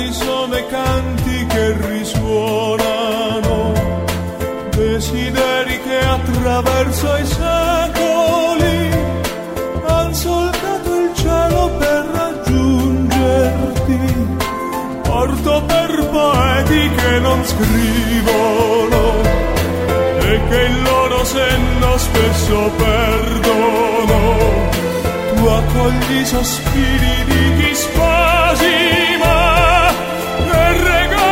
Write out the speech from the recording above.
Quali sono i canti che risuonano, desideri che attraverso i secoli han solcato il cielo per raggiungerti. Porto per poeti che non scrivono e che il loro senno spesso perdono. Tu accogli i sospiri di chi spasima e regali